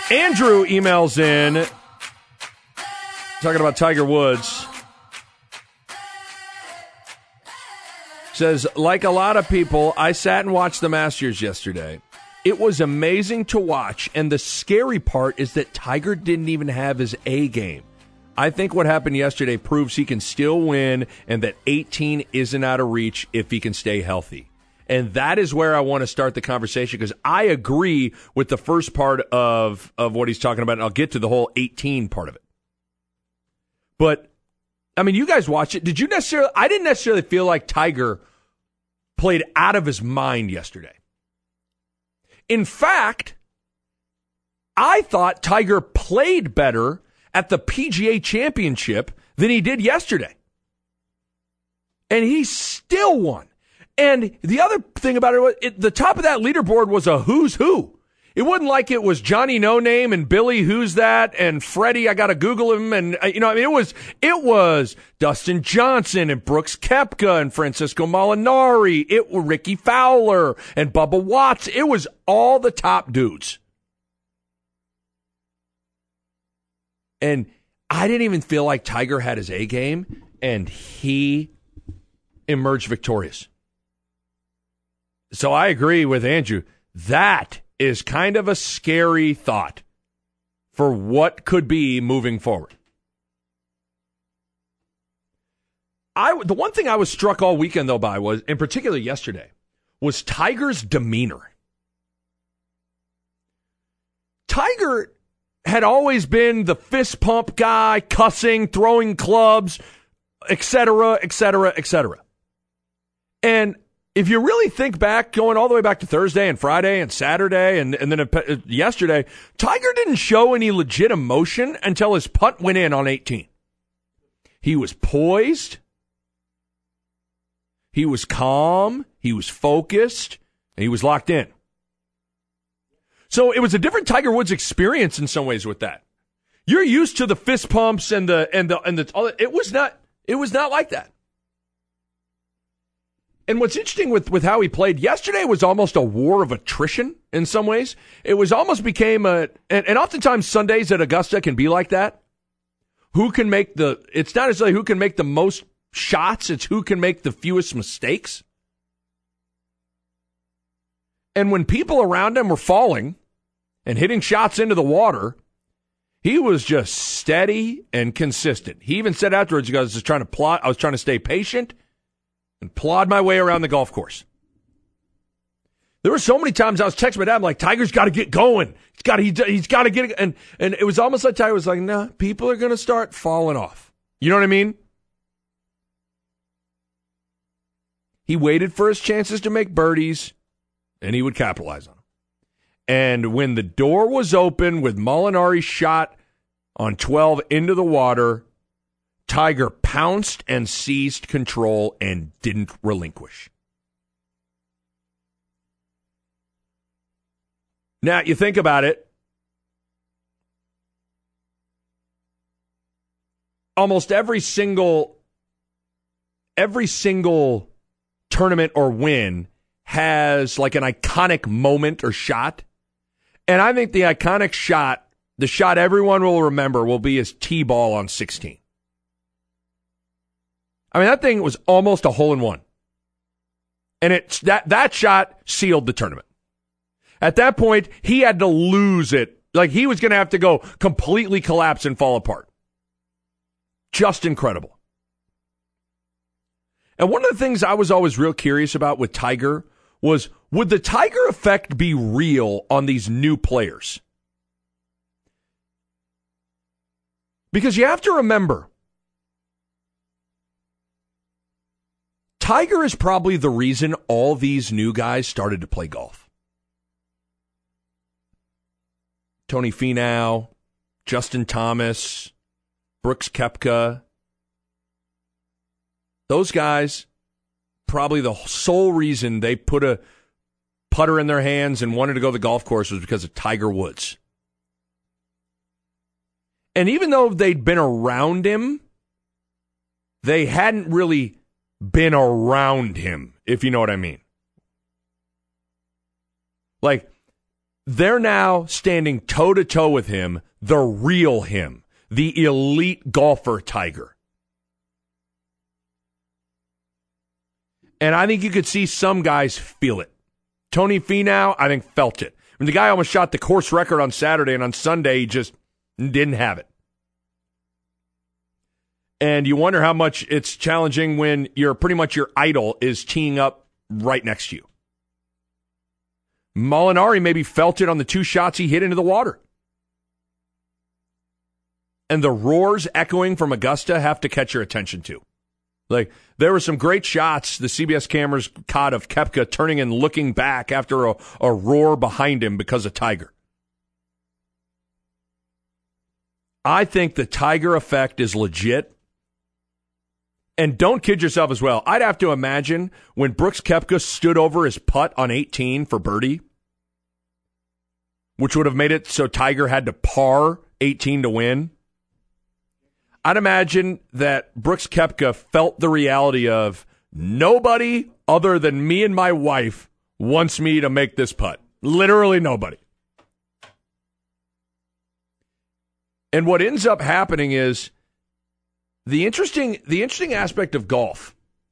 Andrew emails in talking about Tiger Woods. Says, like a lot of people, I sat and watched the Masters yesterday. It was amazing to watch, and the scary part is that Tiger didn't even have his A game. I think what happened yesterday proves he can still win and that 18 isn't out of reach if he can stay healthy. And that is where I want to start the conversation, because I agree with the first part of what he's talking about, and I'll get to the whole 18 part of it. But, I mean, you guys watch it. I didn't necessarily feel like Tiger played out of his mind yesterday. In fact, I thought Tiger played better at the PGA Championship than he did yesterday. And he still won. And the other thing about it was the top of that leaderboard was a who's who. It wasn't like it was Johnny No Name and Billy Who's That and Freddie, I got to Google him. And, it was Dustin Johnson and Brooks Koepka and Francisco Molinari. It was Ricky Fowler and Bubba Watts. It was all the top dudes. And I didn't even feel like Tiger had his A game, and he emerged victorious. So I agree with Andrew. That is kind of a scary thought for what could be moving forward. The one thing I was struck all weekend, though, by was, in particular yesterday, was Tiger's demeanor. Tiger had always been the fist pump guy, cussing, throwing clubs, etc., etc., etc. And if you really think back, going all the way back to Thursday and Friday and Saturday and then yesterday, Tiger didn't show any legit emotion until his putt went in on 18. He was poised. He was calm. He was focused. And he was locked in. So it was a different Tiger Woods experience in some ways with that. You're used to the fist pumps and the it was not like that. And what's interesting with how he played yesterday was almost a war of attrition in some ways. It was almost became and oftentimes Sundays at Augusta can be like that. It's not necessarily who can make the most shots, it's who can make the fewest mistakes. And when people around him were falling and hitting shots into the water, he was just steady and consistent. He even said afterwards, he goes, I was trying to stay patient and plod my way around the golf course. There were so many times I was texting my dad, I'm like, Tiger's got to get going. He's got to get it. And it was almost like Tiger was like, nah, people are going to start falling off. You know what I mean? He waited for his chances to make birdies, and he would capitalize on them. And when the door was open with Molinari's shot on 12 into the water, Tiger pounced and seized control and didn't relinquish. Now, you think about it. Almost every single tournament or win has like an iconic moment or shot. And I think the iconic shot, the shot everyone will remember, will be his tee ball on 16. I mean, that thing was almost a hole-in-one. And it's that shot sealed the tournament. At that point, he had to lose it. Like, he was going to have to go completely collapse and fall apart. Just incredible. And one of the things I was always real curious about with Tiger was, would the Tiger effect be real on these new players? Because you have to remember, Tiger is probably the reason all these new guys started to play golf. Tony Finau, Justin Thomas, Brooks Koepka. Those guys, probably the sole reason they put a putter in their hands and wanted to go to the golf course was because of Tiger Woods. And even though they'd been around him, they hadn't really been around him, if you know what I mean. Like, they're now standing toe-to-toe with him, the real him, the elite golfer Tiger. And I think you could see some guys feel it. Tony Finau, I think, felt it. I mean, the guy almost shot the course record on Saturday, and on Sunday, he just didn't have it. And you wonder how much it's challenging when pretty much your idol is teeing up right next to you. Molinari maybe felt it on the 2 shots he hit into the water. And the roars echoing from Augusta have to catch your attention too. Like, there were some great shots the CBS cameras caught of Koepka turning and looking back after a roar behind him because of Tiger. I think the Tiger effect is legit. And don't kid yourself as well. I'd have to imagine when Brooks Koepka stood over his putt on 18 for birdie, which would have made it so Tiger had to par 18 to win. I'd imagine that Brooks Koepka felt the reality of nobody other than me and my wife wants me to make this putt. Literally nobody. And what ends up happening is the interesting aspect of golf,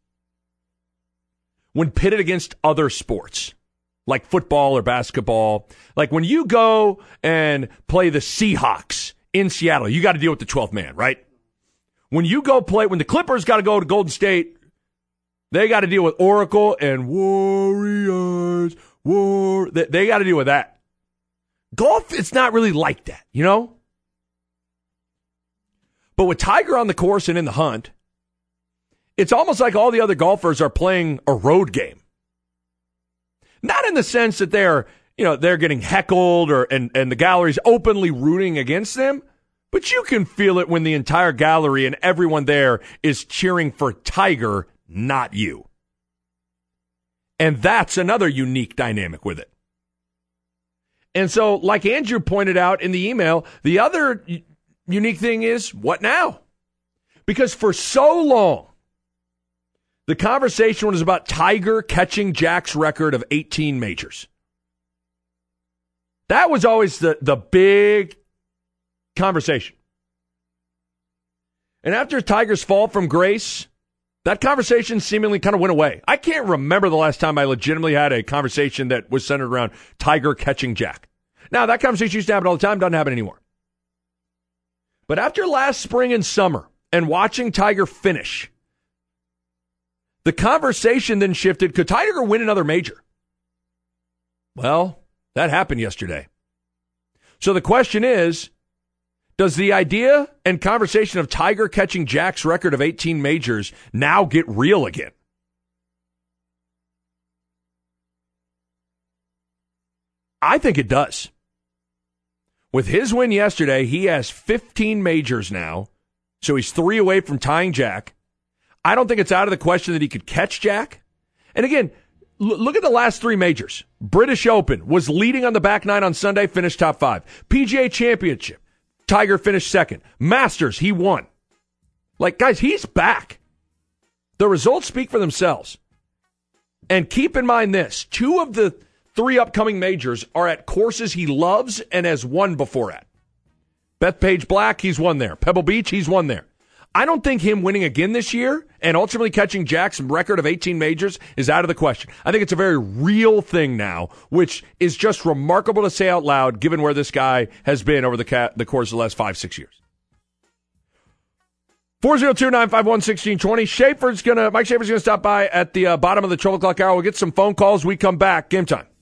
when pitted against other sports, like football or basketball, like when you go and play the Seahawks in Seattle, you got to deal with the 12th man, right? When you go play, when the Clippers got to go to Golden State, they got to deal with Oracle and Warriors. They got to deal with that. Golf, it's not really like that, you know? But with Tiger on the course and in the hunt, it's almost like all the other golfers are playing a road game. Not in the sense that they're getting heckled and the gallery's openly rooting against them, but you can feel it when the entire gallery and everyone there is cheering for Tiger, not you. And that's another unique dynamic with it. And so, like Andrew pointed out in the email, the other unique thing is, what now? Because for so long, the conversation was about Tiger catching Jack's record of 18 majors. That was always the big conversation. And after Tiger's fall from grace, that conversation seemingly kind of went away. I can't remember the last time I legitimately had a conversation that was centered around Tiger catching Jack. Now, that conversation used to happen all the time, doesn't happen anymore. But after last spring and summer and watching Tiger finish, the conversation then shifted, could Tiger win another major? Well, that happened yesterday. So the question is, does the idea and conversation of Tiger catching Jack's record of 18 majors now get real again? I think it does. With his win yesterday, he has 15 majors now, so he's 3 away from tying Jack. I don't think it's out of the question that he could catch Jack. And again, look at the last 3 majors. British Open was leading on the back nine on Sunday, finished top 5. PGA Championship, Tiger finished second. Masters, he won. Like, guys, he's back. The results speak for themselves. And keep in mind this, 2 of the 3 upcoming majors are at courses he loves and has won before at. Bethpage Black, he's won there. Pebble Beach, he's won there. I don't think him winning again this year and ultimately catching Jack's record of 18 majors is out of the question. I think it's a very real thing now, which is just remarkable to say out loud given where this guy has been over the course of the last 5-6 years. 402-951-1620. Mike Schaefer's going to stop by at the bottom of the 12 o'clock hour. We'll get some phone calls. We come back. Game time.